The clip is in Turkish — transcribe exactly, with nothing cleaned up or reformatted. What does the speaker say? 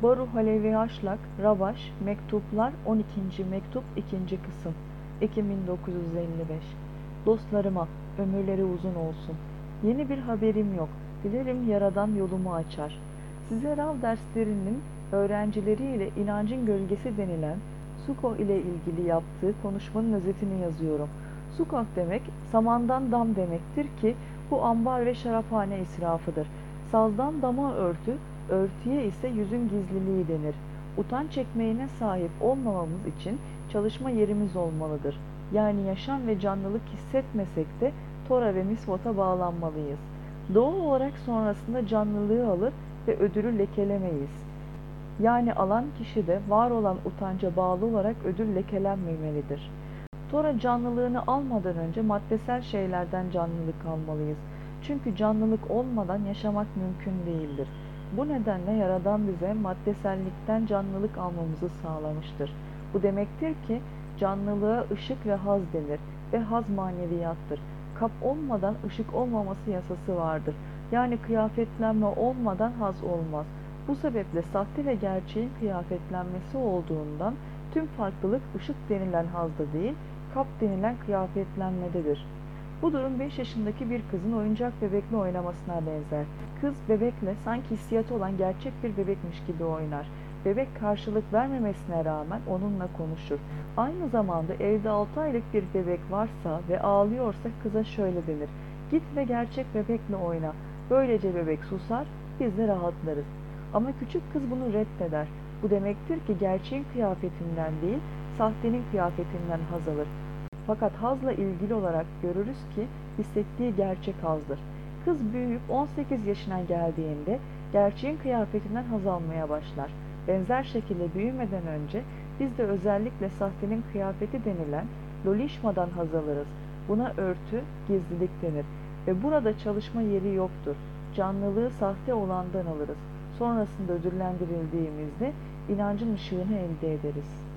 Baru Halevi Haşlak, Rabaş, Mektuplar on ikinci Mektup ikinci Kısım Ekim bin dokuz yüz elli beş. Dostlarıma, ömürleri uzun olsun. Yeni bir haberim yok. Dilerim Yaradan yolumu açar. Size Rav derslerinin öğrencileriyle inancın gölgesi denilen Sukoh ile ilgili yaptığı konuşmanın özetini yazıyorum. Sukoh demek, samandan dam demektir ki bu ambar ve şaraphane israfıdır. Sazdan dama örtü, örtüye ise yüzün gizliliği denir. Utanç ekmeğine sahip olmamamız için çalışma yerimiz olmalıdır. Yani yaşam ve canlılık hissetmesek de Tora ve Misvot'a bağlanmalıyız. Doğal olarak sonrasında canlılığı alır ve ödülü lekelemeyiz. Yani alan kişi de var olan utanca bağlı olarak ödül lekelenmemelidir. Tora canlılığını almadan önce maddesel şeylerden canlılık almalıyız. Çünkü canlılık olmadan yaşamak mümkün değildir. Bu nedenle Yaradan bize maddesellikten canlılık almamızı sağlamıştır. Bu demektir ki canlılığa ışık ve haz denir ve haz maneviyattır. Kap olmadan ışık olmaması yasası vardır. Yani kıyafetlenme olmadan haz olmaz. Bu sebeple sahte ve gerçeğin kıyafetlenmesi olduğundan tüm farklılık ışık denilen hazda değil, kap denilen kıyafetlenmededir. Bu durum beş yaşındaki bir kızın oyuncak bebekle oynamasına benzer. Kız bebekle sanki hissiyatı olan gerçek bir bebekmiş gibi oynar. Bebek karşılık vermemesine rağmen onunla konuşur. Aynı zamanda evde altı aylık bir bebek varsa ve ağlıyorsa kıza şöyle denir: "Git ve gerçek bebekle oyna." Böylece bebek susar, biz de rahatlarız. Ama küçük kız bunu reddeder. Bu demektir ki gerçeğin kıyafetinden değil, sahtenin kıyafetinden haz alır. Fakat hazla ilgili olarak görürüz ki hissettiği gerçek hazdır. Kız büyüyüp on sekiz yaşına geldiğinde gerçeğin kıyafetinden haz almaya başlar. Benzer şekilde büyümeden önce biz de özellikle sahtenin kıyafeti denilen lolişmadan haz alırız. Buna örtü, gizlilik denir ve burada çalışma yeri yoktur. Canlılığı sahte olandan alırız. Sonrasında ödüllendirildiğimizde inancın ışığını elde ederiz.